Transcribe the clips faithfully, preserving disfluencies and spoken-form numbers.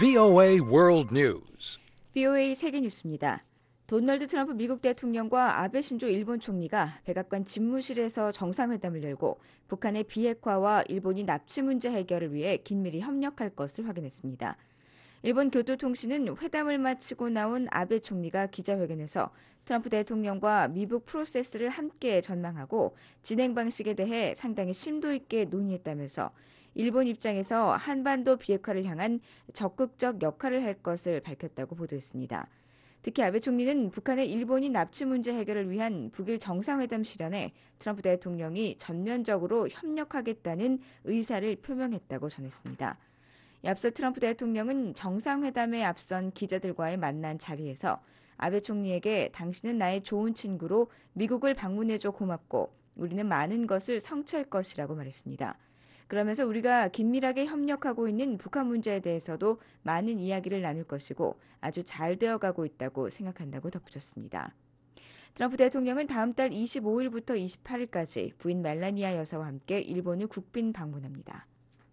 브이오에이 World News. 브이오에이 세계뉴스입니다. 도널드 트럼프 미국 대통령과 아베 신조 일본 총리가 백악관 집무실에서 정상회담을 열고 북한의 비핵화와 일본이 납치 문제 해결을 위해 긴밀히 협력할 것을 확인했습니다. 일본 교토통신은 회담을 마치고 나온 아베 총리가 기자회견에서 트럼프 대통령과 미북 프로세스를 함께 전망하고 진행 방식에 대해 상당히 심도 있게 논의했다면서 일본 입장에서 한반도 비핵화를 향한 적극적 역할을 할 것을 밝혔다고 보도했습니다. 특히 아베 총리는 북한의 일본이 납치 문제 해결을 위한 북일 정상회담 실현에 트럼프 대통령이 전면적으로 협력하겠다는 의사를 표명했다고 전했습니다. 앞서 트럼프 대통령은 정상회담에 앞선 기자들과의 만난 자리에서 아베 총리에게 당신은 나의 좋은 친구로 미국을 방문해줘 고맙고 우리는 많은 것을 성취할 것이라고 말했습니다. 그러면서 우리가 긴밀하게 협력하고 있는 북한 문제에 대해서도 많은 이야기를 나눌 것이고 아주 잘 되어가고 있다고 생각한다고 덧붙였습니다. 트럼프 대통령은 다음 달 이십오일부터 이십팔일까지 부인 멜라니아 여사와 함께 일본을 국빈 방문합니다.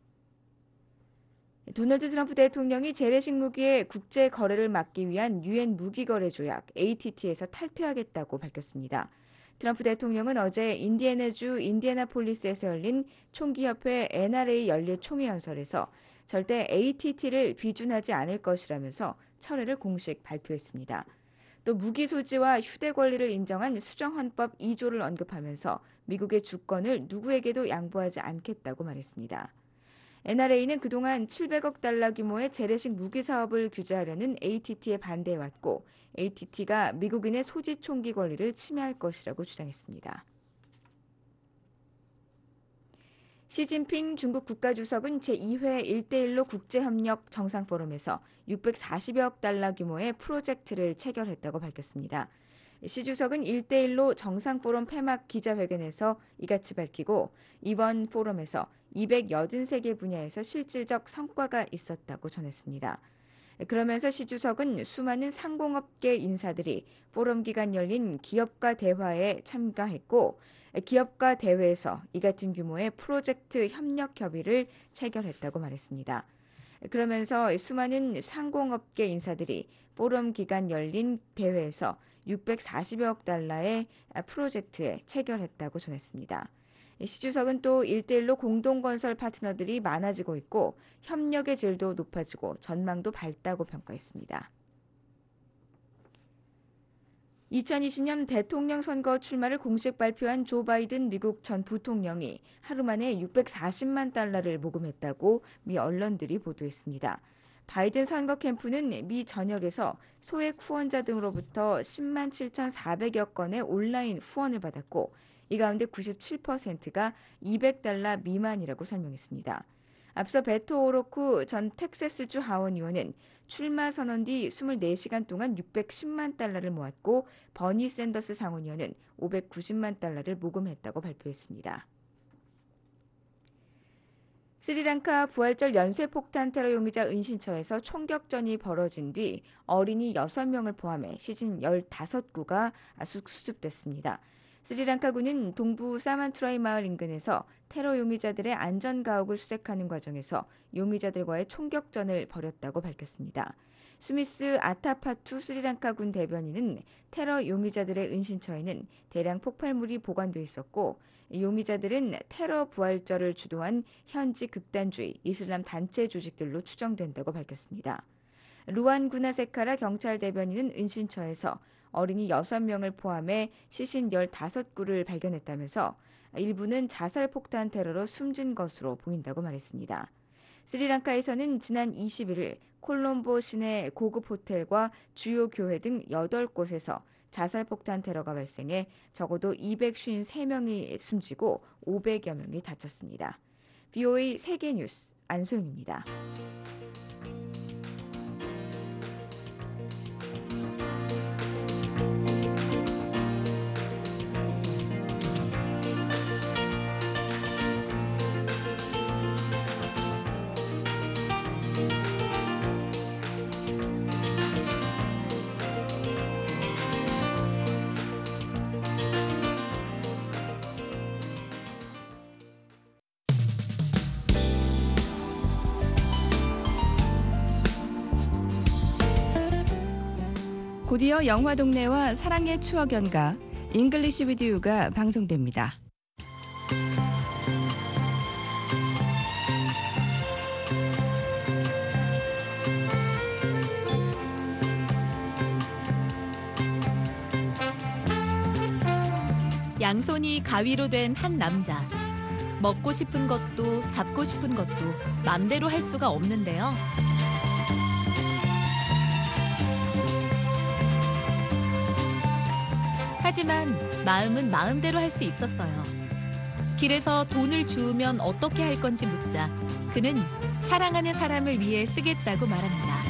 도널드 트럼프 대통령이 재래식 무기의 국제 거래를 막기 위한 유엔 무기거래 조약 에이티티에서 탈퇴하겠다고 밝혔습니다. 트럼프 대통령은 어제 인디애나주 인디애나폴리스에서 열린 총기협회 엔알에이 연례 총회연설에서 절대 에이티티를 비준하지 않을 것이라면서 철회를 공식 발표했습니다. 또 무기 소지와 휴대 권리를 인정한 수정헌법 이조를 언급하면서 미국의 주권을 누구에게도 양보하지 않겠다고 말했습니다. 엔알에이는 그동안 칠백억 달러 규모의 재래식 무기 사업을 규제하려는 에이티티에 반대해왔고 에이티티가 미국인의 소지 총기 권리를 침해할 것이라고 주장했습니다. 시진핑 중국 국가주석은 제이회 일대일로 국제협력 정상포럼에서 육백사십여억 달러 규모의 프로젝트를 체결했다고 밝혔습니다. 시 주석은 일대일로 정상포럼 폐막 기자회견에서 이같이 밝히고 이번 포럼에서 이백팔십삼 개 분야에서 실질적 성과가 있었다고 전했습니다. 그러면서 시 주석은 수많은 상공업계 인사들이 포럼 기간 열린 기업가 대화에 참가했고 기업가 대회에서 이 같은 규모의 프로젝트 협력 협의를 체결했다고 말했습니다. 그러면서 수많은 상공업계 인사들이 포럼 기간 열린 대회에서 육백사십여억 달러의 프로젝트에 체결했다고 전했습니다. 시 주석은 또 일대일로 공동건설 파트너들이 많아지고 있고 협력의 질도 높아지고 전망도 밝다고 평가했습니다. 이천이십년 대통령 선거 출마를 공식 발표한 조 바이든 미국 전 부통령이 하루 만에 육백사십만 달러를 모금했다고 미 언론들이 보도했습니다. 바이든 선거 캠프는 미 전역에서 소액 후원자 등으로부터 십만 칠천사백여 건의 온라인 후원을 받았고 이 가운데 구십칠 퍼센트가 이백 달러 미만이라고 설명했습니다. 앞서 베토 오로크 전 텍사스주 하원의원은 출마 선언 뒤 이십사 시간 동안 육백십만 달러를 모았고 버니 샌더스 상원의원은 오백구십만 달러를 모금했다고 발표했습니다. 스리랑카 부활절 연쇄폭탄 테러 용의자 은신처에서 총격전이 벌어진 뒤 어린이 여섯 명을 포함해 시신 열다섯 구가 수습됐습니다. 스리랑카군은 동부 사만투라이 마을 인근에서 테러 용의자들의 안전가옥을 수색하는 과정에서 용의자들과의 총격전을 벌였다고 밝혔습니다. 스미스 아타파투 스리랑카군 대변인은 테러 용의자들의 은신처에는 대량 폭발물이 보관돼 있었고 용의자들은 테러 부활절을 주도한 현지 극단주의 이슬람 단체 조직들로 추정된다고 밝혔습니다. 루안 구나세카라 경찰 대변인은 은신처에서 어린이 여섯 명을 포함해 시신 열다섯 구를 발견했다면서 일부는 자살폭탄 테러로 숨진 것으로 보인다고 말했습니다. 스리랑카에서는 지난 이십일일 콜롬보 시내 고급 호텔과 주요 교회 등 여덟 곳에서 자살폭탄 테러가 발생해 적어도 이백오십삼 명이 숨지고 오백여 명이 다쳤습니다. 브이오에이 세계뉴스 안소영입니다. 곧이어 영화 동네와 사랑의 추억 연가 잉글리시 위드 유가 방송됩니다. 양손이 가위로 된 한 남자. 먹고 싶은 것도 잡고 싶은 것도 맘대로 할 수가 없는데요. 하지만 마음은 마음대로 할 수 있었어요. 길에서 돈을 주우면 어떻게 할 건지 묻자 그는 사랑하는 사람을 위해 쓰겠다고 말합니다.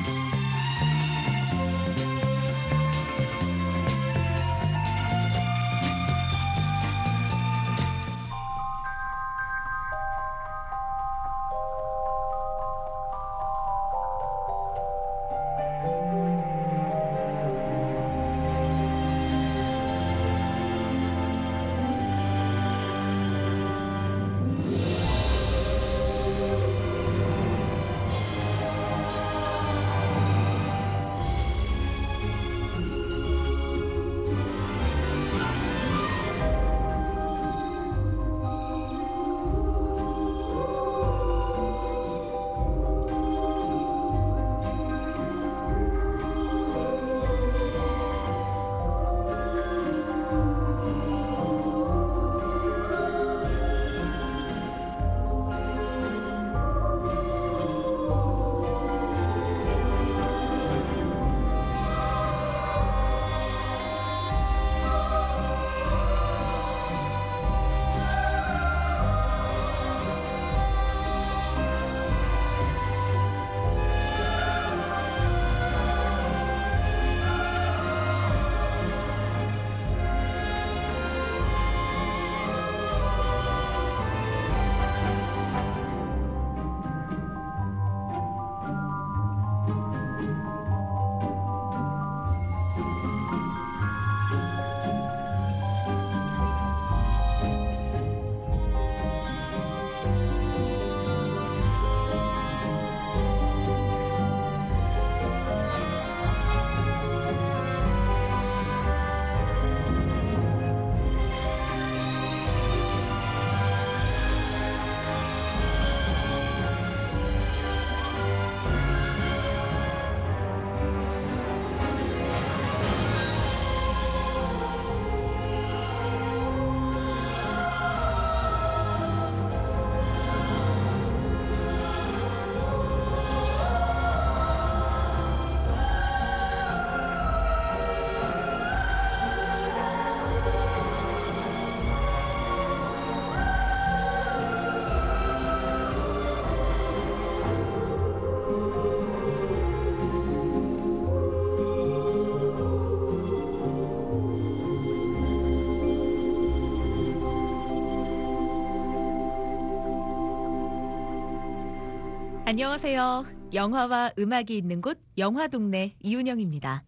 안녕하세요. 영화와 음악이 있는 곳 영화동네 이윤영입니다.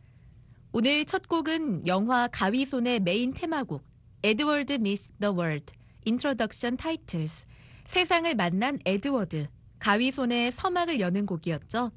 오늘 첫 곡은 영화 가위손의 메인 테마곡 에드워드 미스 더 월드 인트로덕션 타이틀스 세상을 만난 에드워드 가위손의 서막을 여는 곡이었죠.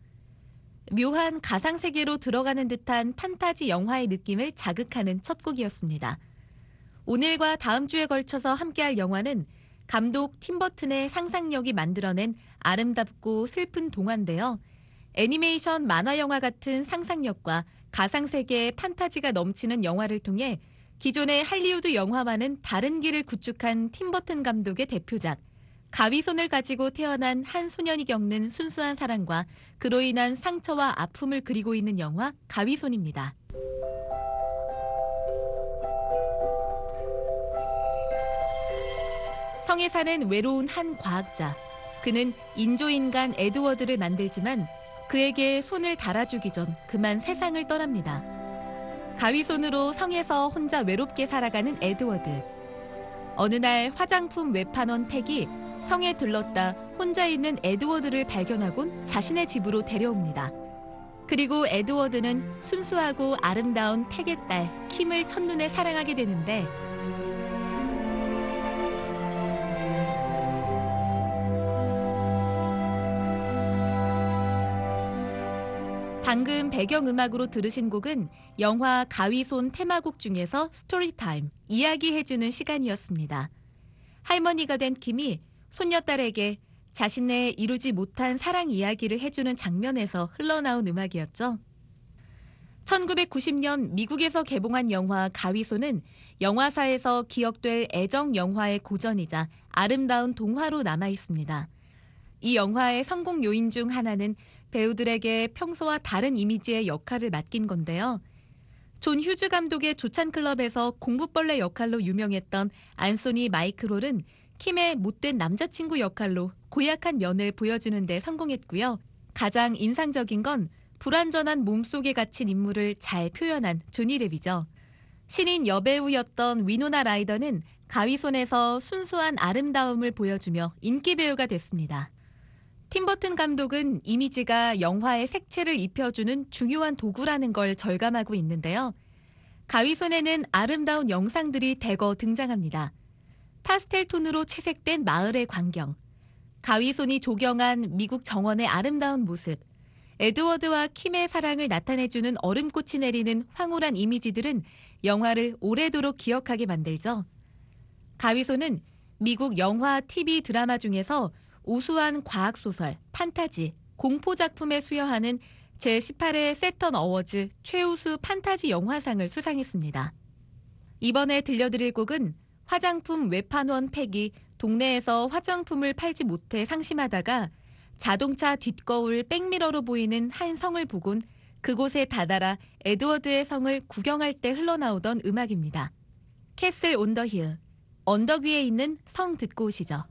묘한 가상세계로 들어가는 듯한 판타지 영화의 느낌을 자극하는 첫 곡이었습니다. 오늘과 다음 주에 걸쳐서 함께할 영화는 감독 팀 버튼의 상상력이 만들어낸 아름답고 슬픈 동화인데요. 애니메이션 만화 영화 같은 상상력과 가상세계의 판타지가 넘치는 영화를 통해 기존의 할리우드 영화와는 다른 길을 구축한 팀 버튼 감독의 대표작 가위손을 가지고 태어난 한 소년이 겪는 순수한 사랑과 그로 인한 상처와 아픔을 그리고 있는 영화 가위손입니다. 성에 사는 외로운 한 과학자. 그는 인조인간 에드워드를 만들지만 그에게 손을 달아주기 전 그만 세상을 떠납니다. 가위손으로 성에서 혼자 외롭게 살아가는 에드워드. 어느 날 화장품 외판원 팩이 성에 들렀다 혼자 있는 에드워드를 발견하곤 자신의 집으로 데려옵니다. 그리고 에드워드는 순수하고 아름다운 팩의 딸 킴을 첫눈에 사랑하게 되는데 방금 배경음악으로 들으신 곡은 영화 가위손 테마곡 중에서 스토리타임, 이야기해주는 시간이었습니다. 할머니가 된 킴이 손녀딸에게 자신의 이루지 못한 사랑 이야기를 해주는 장면에서 흘러나온 음악이었죠. 천구백구십 년 미국에서 개봉한 영화 가위손은 영화사에서 기억될 애정 영화의 고전이자 아름다운 동화로 남아있습니다. 이 영화의 성공 요인 중 하나는 배우들에게 평소와 다른 이미지의 역할을 맡긴 건데요. 존 휴즈 감독의 조찬클럽에서 공부벌레 역할로 유명했던 안소니 마이클홀은 킴의 못된 남자친구 역할로 고약한 면을 보여주는 데 성공했고요. 가장 인상적인 건 불완전한 몸속에 갇힌 인물을 잘 표현한 조니 뎁이죠. 신인 여배우였던 위노나 라이더는 가위손에서 순수한 아름다움을 보여주며 인기 배우가 됐습니다. 팀 버튼 감독은 이미지가 영화의 색채를 입혀주는 중요한 도구라는 걸 절감하고 있는데요. 가위손에는 아름다운 영상들이 대거 등장합니다. 파스텔 톤으로 채색된 마을의 광경, 가위손이 조경한 미국 정원의 아름다운 모습, 에드워드와 킴의 사랑을 나타내주는 얼음꽃이 내리는 황홀한 이미지들은 영화를 오래도록 기억하게 만들죠. 가위손은 미국 영화, 티비, 드라마 중에서 우수한 과학소설, 판타지, 공포작품에 수여하는 제십팔 회 세턴 어워즈 최우수 판타지 영화상을 수상했습니다. 이번에 들려드릴 곡은 화장품 외판원 팩이 동네에서 화장품을 팔지 못해 상심하다가 자동차 뒷거울 백미러로 보이는 한 성을 보곤 그곳에 다다라 에드워드의 성을 구경할 때 흘러나오던 음악입니다. 캐슬 온 더 힐, 언덕 위에 있는 성 듣고 오시죠.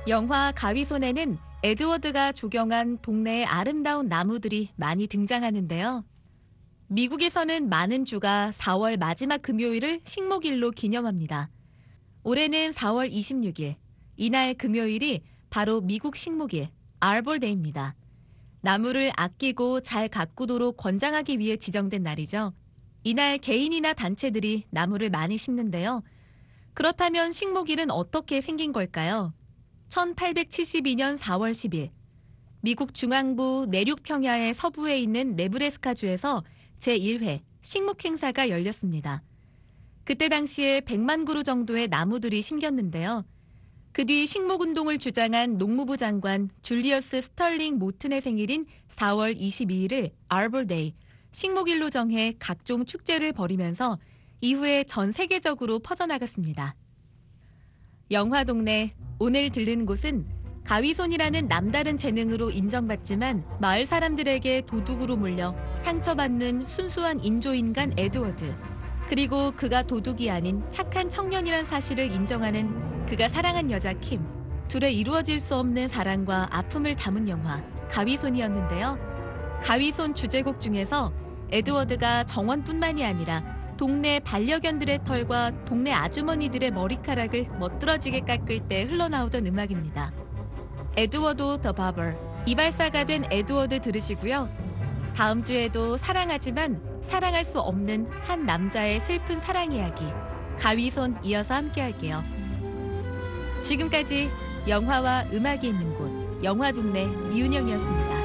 영화 가위손에는 에드워드가 조경한 동네의 아름다운 나무들이 많이 등장하는데요. 미국에서는 많은 주가 사월 마지막 금요일을 식목일로 기념합니다. 올해는 사월 이십육일, 이날 금요일이 바로 미국 식목일, 아볼데이입니다. 나무를 아끼고 잘 가꾸도록 권장하기 위해 지정된 날이죠. 이날 개인이나 단체들이 나무를 많이 심는데요. 그렇다면 식목일은 어떻게 생긴 걸까요? 천팔백칠십이년 사월 십일, 미국 중앙부 내륙 평야의 서부에 있는 네브래스카주에서 제일 회 식목 행사가 열렸습니다. 그때 당시에 백만 그루 정도의 나무들이 심겼는데요. 그 뒤 식목운동을 주장한 농무부 장관 줄리어스 스털링 모튼의 생일인 사월 이십이일을 아볼데이, 식목일로 정해 각종 축제를 벌이면서 이후에 전 세계적으로 퍼져나갔습니다. 영화동네, 오늘 들른 곳은 가위손이라는 남다른 재능으로 인정받지만 마을 사람들에게 도둑으로 몰려 상처받는 순수한 인조인간 에드워드, 그리고 그가 도둑이 아닌 착한 청년이란 사실을 인정하는 그가 사랑한 여자 킴, 둘의 이루어질 수 없는 사랑과 아픔을 담은 영화 가위손이었는데요. 가위손 주제곡 중에서 에드워드가 정원뿐만이 아니라 동네 반려견들의 털과 동네 아주머니들의 머리카락을 멋들어지게 깎을 때 흘러나오던 음악입니다. 에드워드 더 바버, 이발사가 된 에드워드 들으시고요. 다음 주에도 사랑하지만 사랑할 수 없는 한 남자의 슬픈 사랑 이야기, 가위손 이어서 함께 할게요. 지금까지 영화와 음악이 있는 곳, 영화동네 이윤영이었습니다.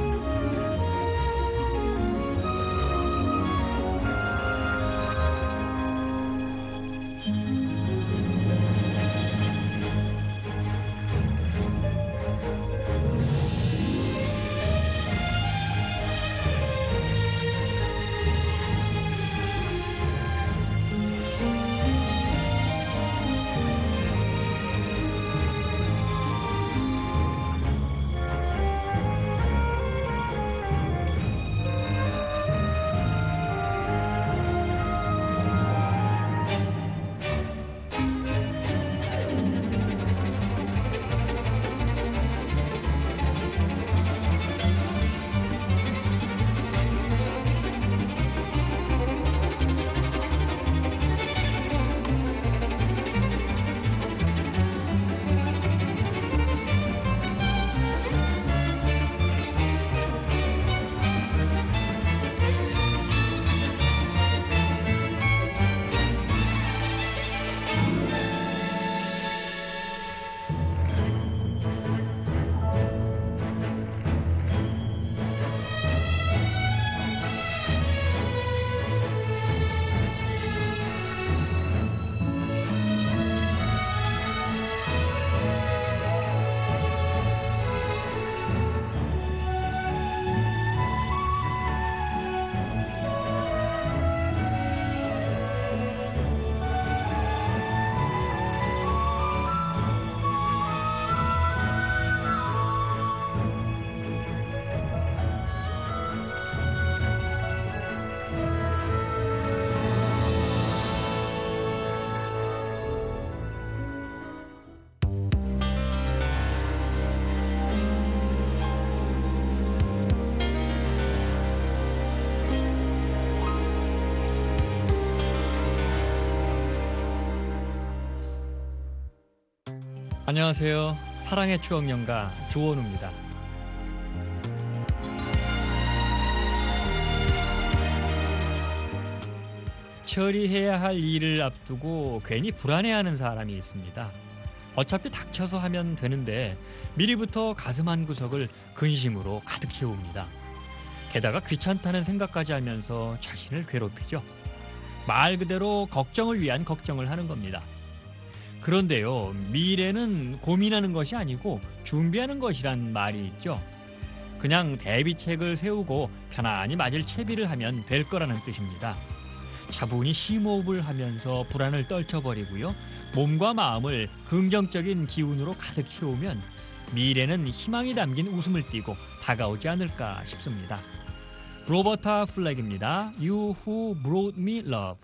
안녕하세요. 사랑의 추억연가 조원우입니다. 처리해야 할 일을 앞두고 괜히 불안해하는 사람이 있습니다. 어차피 닥쳐서 하면 되는데 미리부터 가슴 한 구석을 근심으로 가득 채웁니다. 게다가 귀찮다는 생각까지 하면서 자신을 괴롭히죠. 말 그대로 걱정을 위한 걱정을 하는 겁니다. 그런데요, 미래는 고민하는 것이 아니고 준비하는 것이란 말이 있죠. 그냥 대비책을 세우고 편안히 맞을 채비를 하면 될 거라는 뜻입니다. 차분히 심호흡을 하면서 불안을 떨쳐버리고요, 몸과 마음을 긍정적인 기운으로 가득 채우면 미래는 희망이 담긴 웃음을 띠고 다가오지 않을까 싶습니다. 로버타 플렉입니다. You Who Brought Me Love.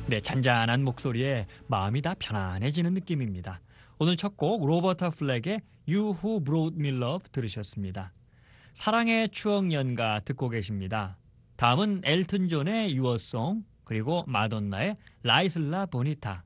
네, 잔잔한 목소리에 마음이 다 편안해지는 느낌입니다. 오늘 첫 곡 로버타 플렉의 You Who Brought Me Love 들으셨습니다. 사랑의 추억 연가 듣고 계십니다. 다음은 엘튼 존의 Your Song 그리고 마돈나의 La Isla Bonita.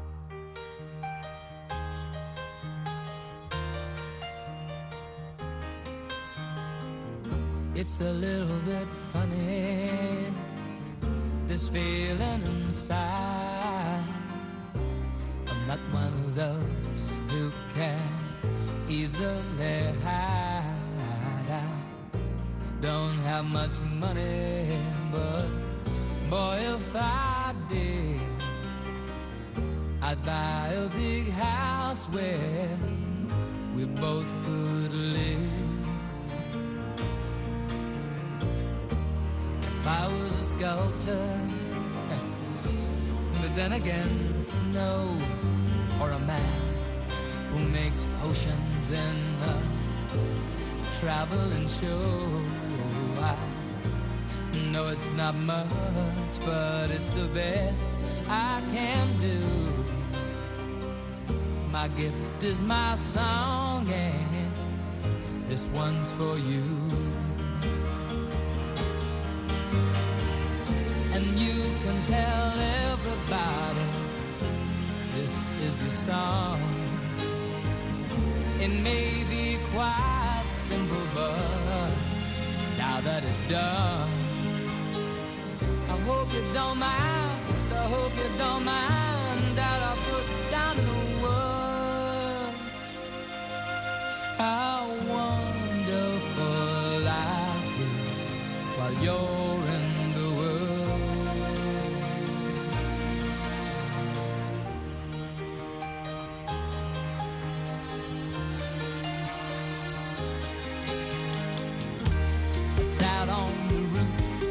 It's a little bit funny, this feeling inside. I'm not one of those who can easily hide. I don't have much money, but boy, if I did, I'd buy a big house where we both could live. If I was a sculptor, but then again, no, or a man who makes potions in a traveling show. I know it's not much, but it's the best I can do. My gift is my song, and this one's for you. And you can tell everybody this is your song. It may be quite simple, but now that it's done, I hope you don't mind, I hope you don't mind that I put down in the words how wonderful life is while you're in the world. Sat on the roof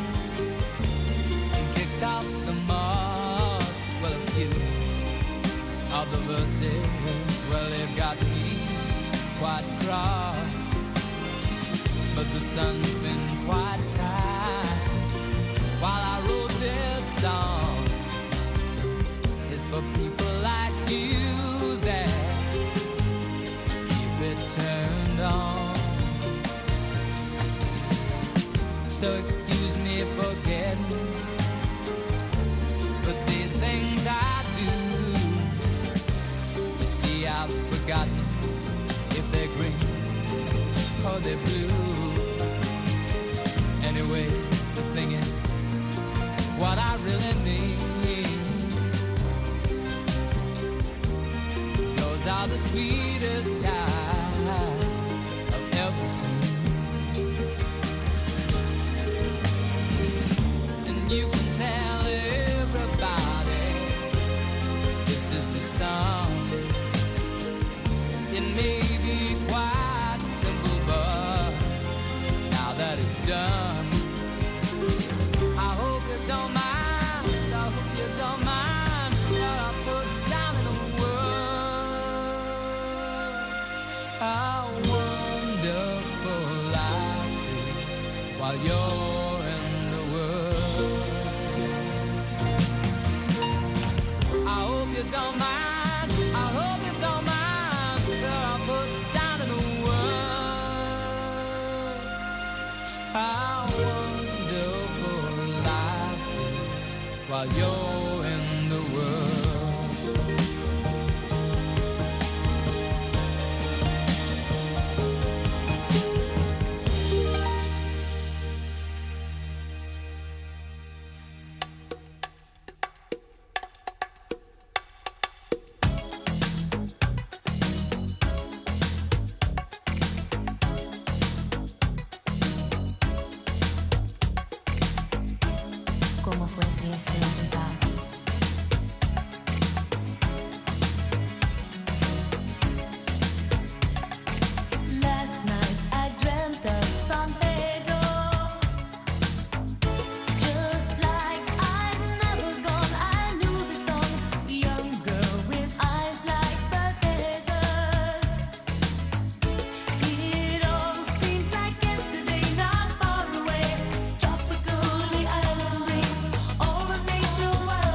and kicked out the moss. Well, a few of the verses, well, they've got me quite cross. But the sun's been quite kind while I wrote this song. It's for people like you that keep it turned on. So excuse me for getting, but these things I do, you see I've forgotten if they're green or they're blue. Anyway, the thing is, what I really mean, those are the sweetest guys I've ever seen. You can tell everybody this is the song. It may be quite simple, but now that it's done, I hope you don't mind, I hope you don't mind what I put down in the words. How wonderful life is while you're don't mind, I hope you don't mind that I put down in the words how wonderful life is while you're in the world. ¿Cómo fue crecer verdad? Last night I dreamt of San Pedro, just like I never gone. I knew the song, young girl with eyes like the desert. It all seems like yesterday, not far away. Tropical, the island breeze, all the nature wild.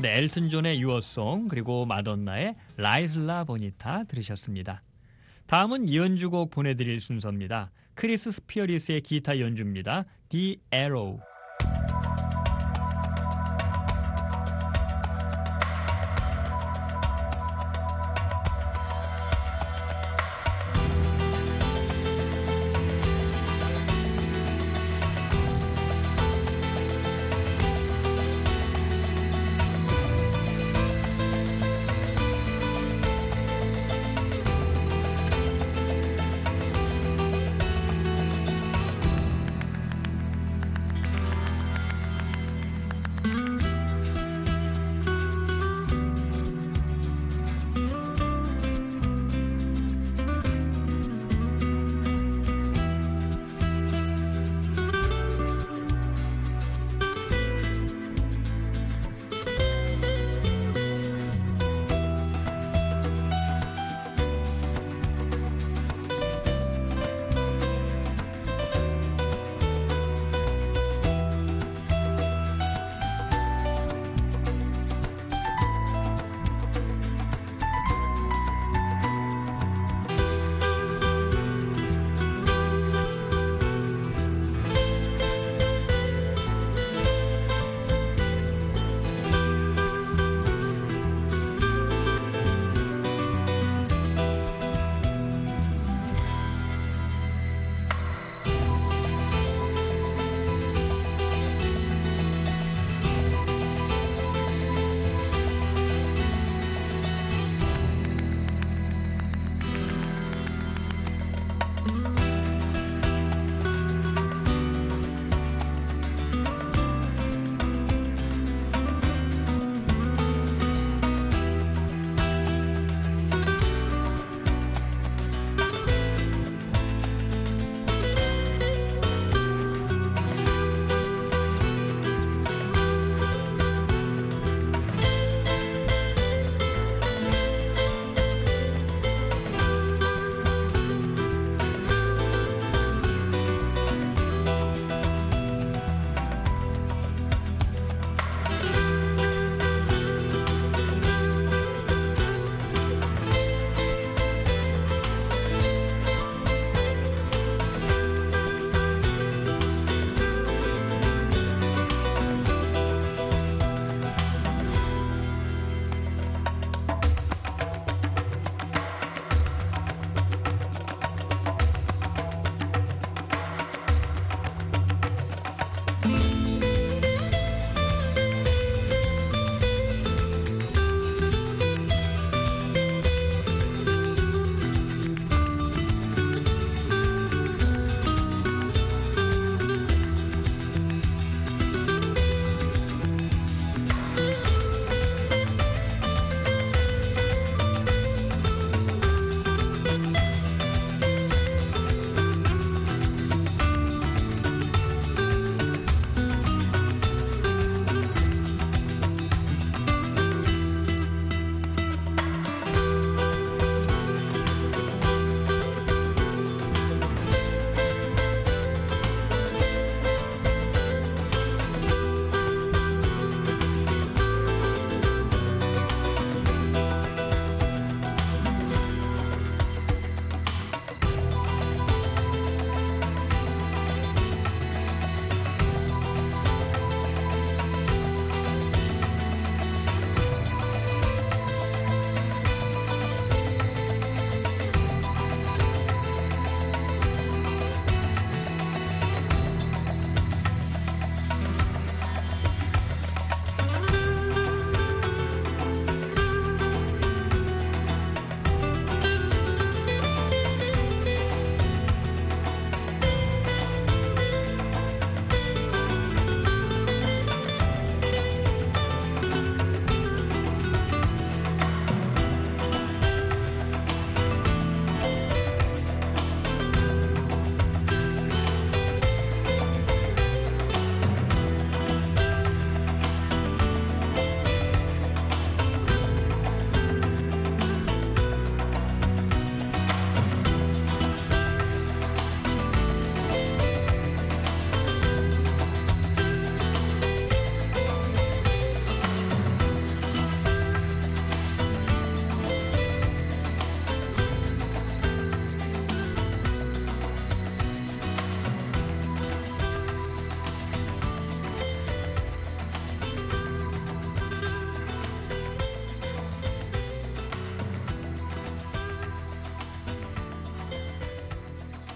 네, 엘튼 존의 유어송 그리고 마돈나의 라이슬라 보니타 들으셨습니다. 다음은 연주곡 보내드릴 순서입니다. 크리스 스피어리스의 기타 연주입니다. The Arrow.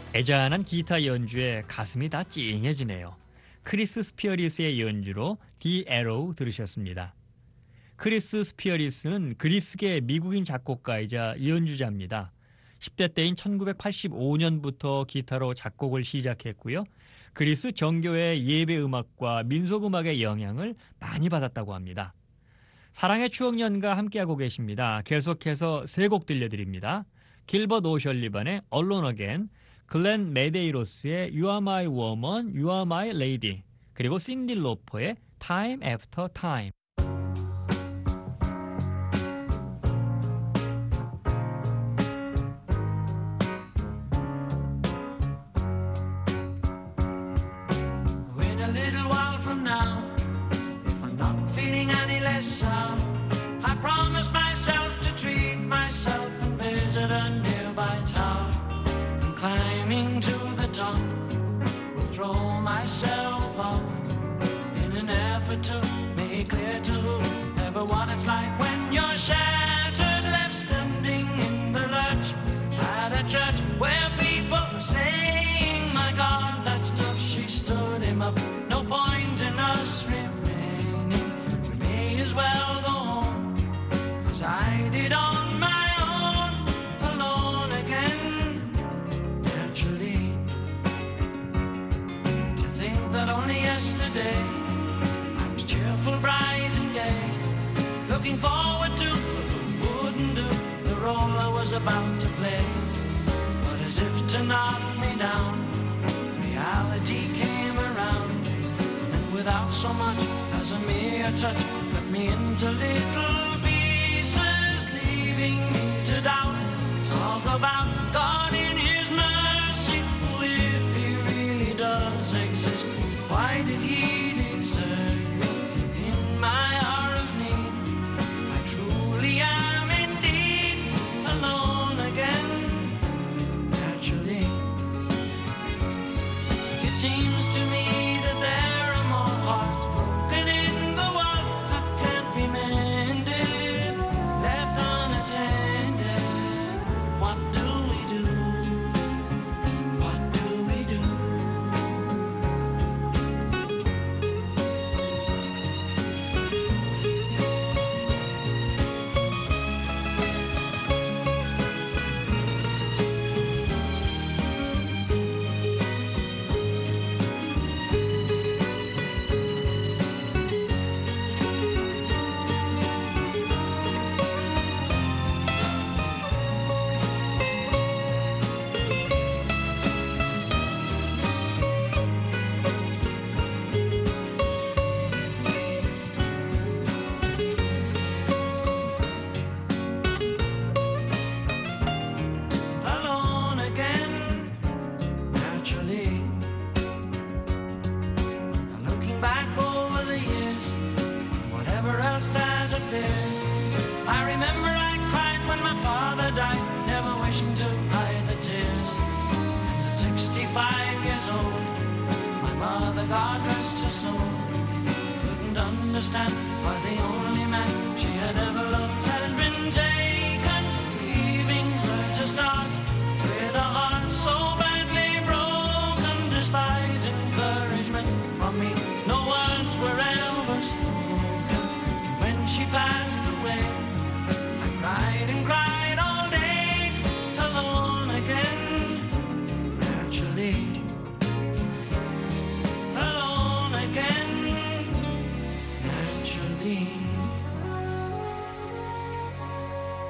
애잔한 기타 연주에 가슴이 다 찡해지네요. 크리스 스피어리스의 연주로 The Arrow 들으셨습니다. 크리스 스피어리스는 그리스계 미국인 작곡가이자 연주자입니다. 십 대 때인 천구백팔십오 년부터 기타로 작곡을 시작했고요. 그리스 정교회 예배 음악과 민속 음악의 영향을 많이 받았다고 합니다. 사랑의 추억년과 함께하고 계십니다. 계속해서 세 곡 들려드립니다. 길버트 오셜리반의 Alone Again, 글렌 메데이로스의 You Are My Woman, You Are My Lady, 그리고 신디 로퍼의 Time After Time. In a little while from now, if I'm not feeling any less sound, I promise myself to treat myself and visit a nearby town. And climbing to the top, will throw myself off in an effort to make clear to whoever what it's like when you're shattered, left standing in the lurch at a church where people are saying, my God, that stuff, she stood him up. No point in us remaining. We may as well go home, as I did on my own, alone again. Naturally, to think that only yesterday I was cheerful, bright and gay, looking forward to what wouldn't do the role I was about to play. But as if to knock me down, reality came around, and without so much as a mere touch, cut me into little pieces, leaving me to doubt. Talk about God in His mercy, if He really does exist, why did He desert me in my hour of need? I truly am indeed alone again. Naturally, it seems to me that there are more hearts broken in the world that can't be mended, left unattended. What do we do? What do we do? Alone again, naturally. Looking back over the years, whatever else that appears, I remember I cried when my father died, never wishing to hide the tears. And at sixty-five years old, my mother, God rest her soul, couldn't understand why the only man she had ever loved had been taken, leaving her to start with a heart so badly broken. Despite encouragement from me, no words were ever spoken. And when she passed away, I cried and cried all day, alone again. Naturally, alone again. Naturally.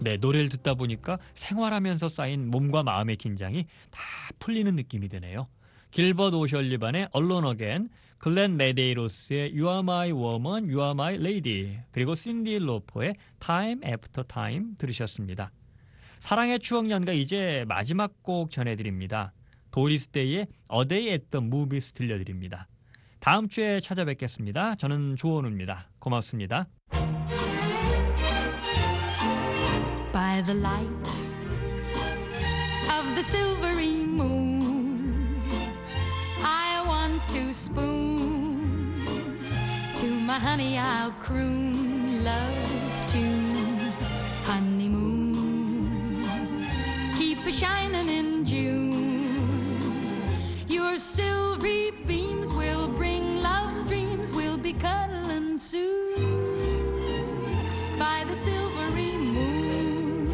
네, 노래를 듣다 보니까 생활하면서 쌓인 몸과 마음의 긴장이 다 풀리는 느낌이 드네요. 길버드 오셜리반의 Alone Again, 글렌 메데이로스의 You Are My Woman, You Are My Lady, 그리고 신디 로퍼의 Time After Time 들으셨습니다. 사랑의 추억 연가 이제 마지막 곡 전해드립니다. 도리스 데이의 A Day at the Movies 들려드립니다. 다음 주에 찾아뵙겠습니다. 저는 조원우입니다. 고맙습니다. By the light of the silvery moon, I want to spoon to my honey, I'll croon love's tune. Honeymoon, keep a shining in June. Your silvery beams will bring love's dreams. We'll be cuddling soon by the silvery moon.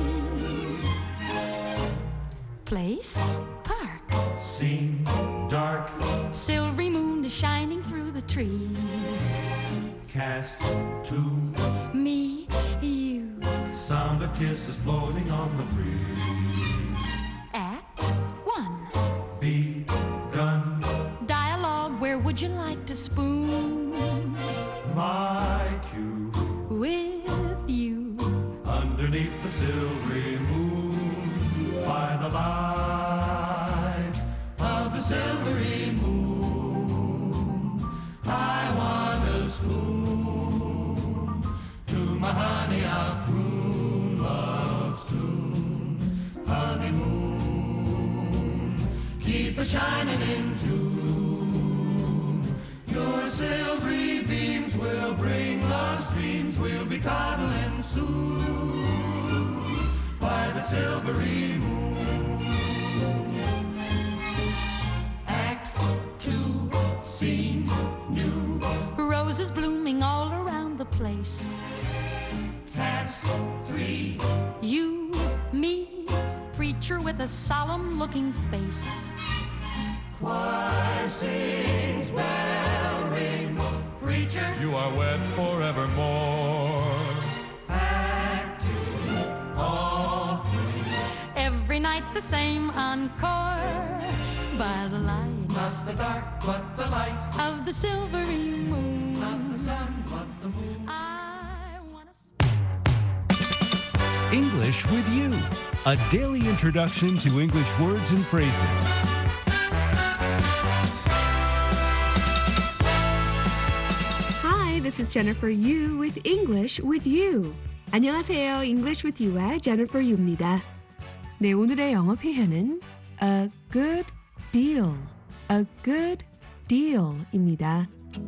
Place, park, Scene dark, silvery moon is shining through the trees. cast to Me, you, sound of kisses floating on the breeze. act one. Begun, Dialogue, where would you like to spoon my cue, with you? underneath the silvery moon, by the light of the silvery moon, I want a spoon to my honey, I'll croon love's tune. Honeymoon, keep a shining in June. Your silvery beams will bring love's dreams. We'll be coddling soon by the silvery moon. Act two, scene new. Roses blooming all around the place. Cast three, You, me, preacher with a solemn looking face. choir sings, bell rings. Preacher, You are wed forevermore. act two, all three. Every night the same encore by the light Not the dark, but the light. of the silvery moon. Not the sun, but the moon. I wanna English with You, a daily introduction to English words and phrases. Hi, this is Jennifer Yu with English with You. 안녕하세요. English with You의 Jennifer Yu입니다. 네, 오늘의 영어 표현은 a good deal, a good deal입니다.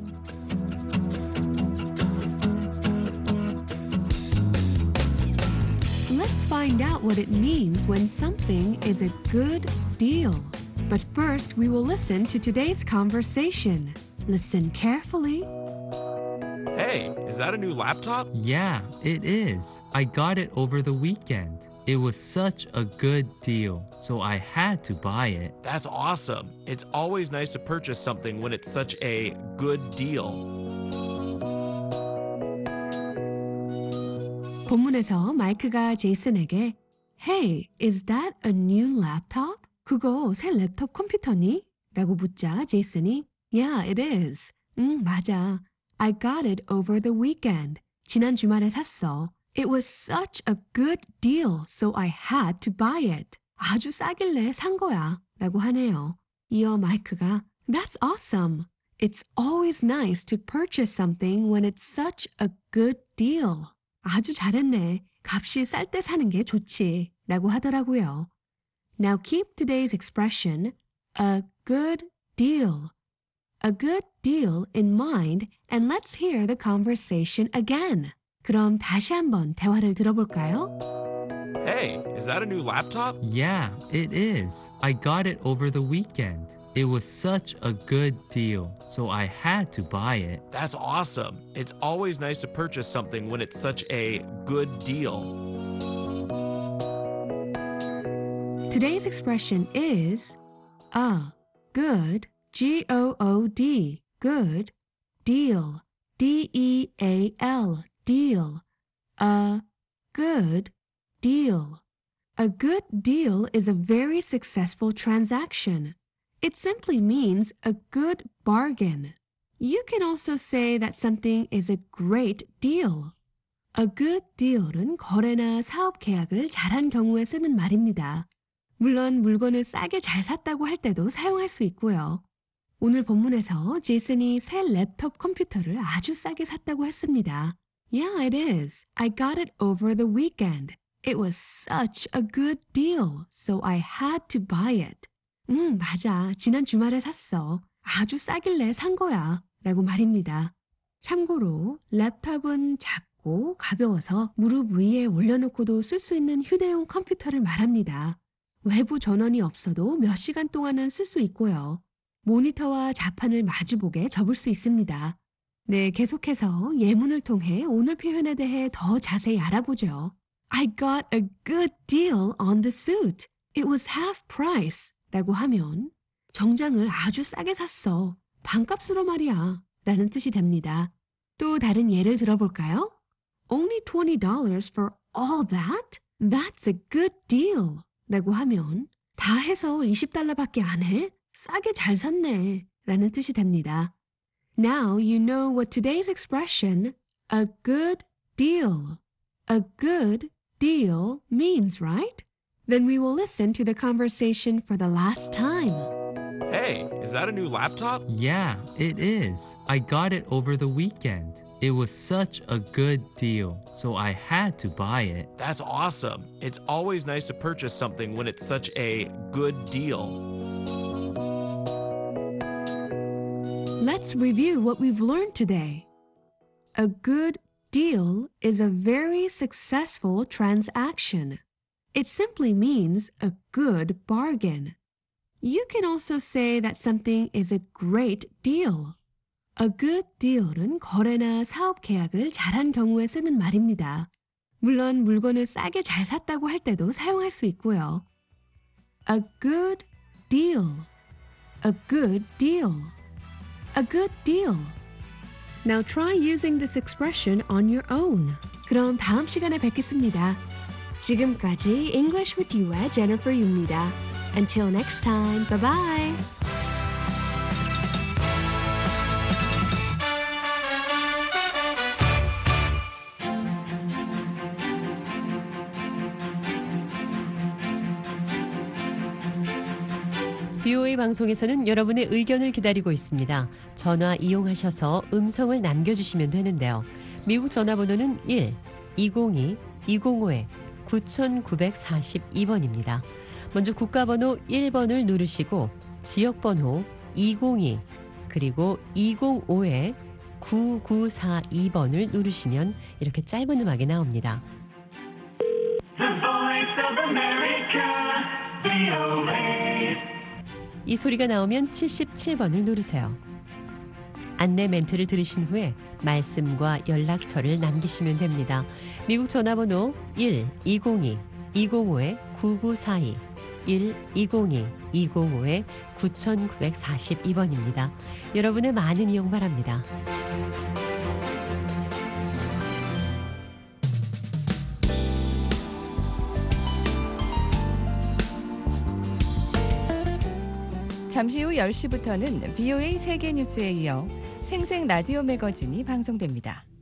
Let's find out what it means when something is a good deal. But first, we will listen to today's conversation. Listen carefully. Hey, is that a new laptop? Yeah, it is. I got it over the weekend. It was such a good deal, so I had to buy it. That's awesome. It's always nice to purchase something when it's such a good deal. 본문에서 마이크가 제이슨에게 Hey, is that a new laptop? 그거 새 랩톱 컴퓨터니? 라고 묻자 제이슨이 Yeah, it is. 응, 맞아. I got it over the weekend. 지난 주말에 샀어. It was such a good deal, so I had to buy it. 아주 싸길래 산 거야. 라고 하네요. 이어 마이크가 That's awesome. It's always nice to purchase something when it's such a good deal. 아주 잘했네. 값이 쌀 때 사는 게 좋지. 라고 하더라고요. Now keep today's expression, a good deal. A good deal in mind and let's hear the conversation again. 그럼 다시 한번 대화를 들어볼까요? Hey, is that a new laptop? Yeah, it is. I got it over the weekend. It was such a good deal, so I had to buy it. That's awesome. It's always nice to purchase something when it's such a good deal. Today's expression is a good, G O O D, good, deal, D E A L, deal, a good deal. A good deal is a very successful transaction. It simply means a good bargain. You can also say that something is a great deal. A good deal은 거래나 사업 계약을 잘한 경우에 쓰는 말입니다. 물론 물건을 싸게 잘 샀다고 할 때도 사용할 수 있고요. 오늘 본문에서 제이슨이 새 랩톱 컴퓨터를 아주 싸게 샀다고 했습니다. Yeah, it is. I got it over the weekend. It was such a good deal, so I had to buy it. 응, 맞아. 지난 주말에 샀어. 아주 싸길래 산 거야. 라고 말입니다. 참고로 랩톱은 작고 가벼워서 무릎 위에 올려놓고도 쓸 수 있는 휴대용 컴퓨터를 말합니다. 외부 전원이 없어도 몇 시간 동안은 쓸 수 있고요. 모니터와 자판을 마주보게 접을 수 있습니다. 네, 계속해서 예문을 통해 오늘 표현에 대해 더 자세히 알아보죠. I got a good deal on the suit. It was half price. 라고 하면 정장을 아주 싸게 샀어. 반값으로 말이야. 라는 뜻이 됩니다. 또 다른 예를 들어볼까요? Only twenty dollars for all that? That's a good deal. 라고 하면 다 해서 이십 달러밖에 안 해? 싸게 잘 샀네. 라는 뜻이 됩니다. Now you know what today's expression, a good deal, a good deal means, right? Then we will listen to the conversation for the last time. Hey, is that a new laptop? Yeah, it is. I got it over the weekend. It was such a good deal, so I had to buy it. That's awesome. It's always nice to purchase something when it's such a good deal. Let's review what we've learned today. A good deal is a very successful transaction. It simply means a good bargain. You can also say that something is a great deal. A good deal은 거래나 사업 계약을 잘한 경우에 쓰는 말입니다. 물론 물건을 싸게 잘 샀다고 할 때도 사용할 수 있고요. A good deal. A good deal. A good deal. Now try using this expression on your own. 그럼 다음 시간에 뵙겠습니다. 지금까지 English with You의 Jennifer Yu입니다. Until next time, bye bye. 비오에이 방송에서는 여러분의 의견을 기다리고 있습니다. 전화 이용하셔서 음성을 남겨주시면 되는데요. 미국 전화번호는 일 이공이 이공오 구구사이 번입니다. 먼저 국가번호 일 번을 누르시고 지역번호 이공이 그리고 이공오 구구사이 번을 누르시면 이렇게 짧은 음악이 나옵니다. The Voice of America, 비오에이. 이 소리가 나오면 칠십칠 번을 누르세요. 안내 멘트를 들으신 후에 말씀과 연락처를 남기시면 됩니다. 미국 전화번호 일 이공이 이공오 구구사이 일 이공이 이공오 구구사이 번입니다. 여러분의 많은 이용 바랍니다. 잠시 후 열 시부터는 비오에이 세계뉴스에 이어 생생 라디오 매거진이 방송됩니다.